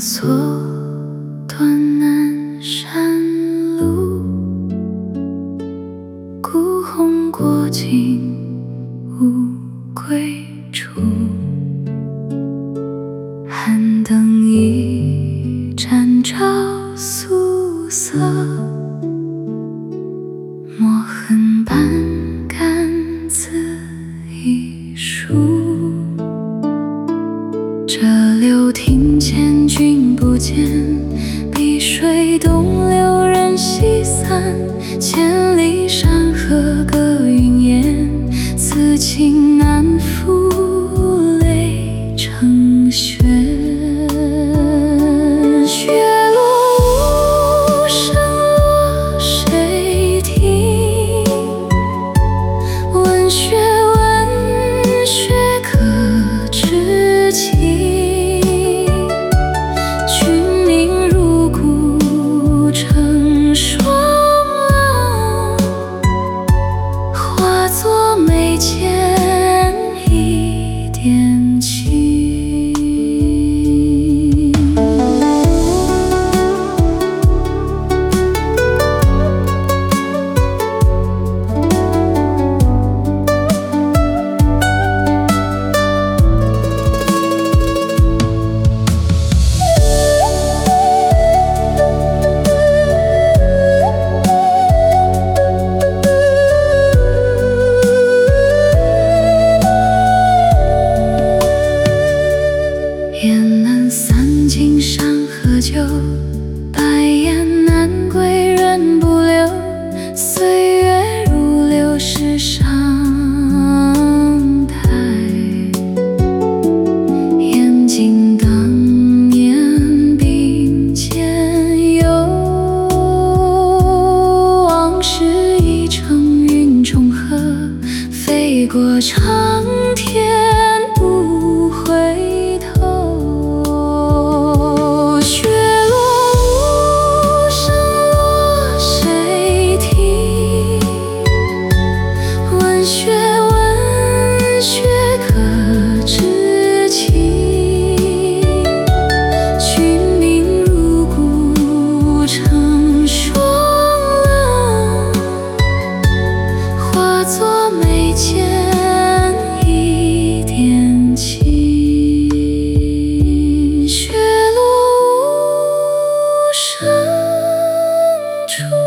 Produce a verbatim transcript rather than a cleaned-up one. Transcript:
蹉跎南山路，孤鸿过尽无归处。寒灯一盏照素色，墨痕斑干字一书。这柳听见君不见，碧水东流人西散。千里山河隔云烟，此情难复泪成雪。雪落无声落谁听？问雪问雪可知情？作眉间一点情。雁南散尽山河旧，白雁南归人不留。岁月如流石上台，眼睛当年并肩游。往事已成云中鹤，飞过长天不回头。雪问雪可知情？君名如故成霜冷，化作眉间一点情。雪落无声处。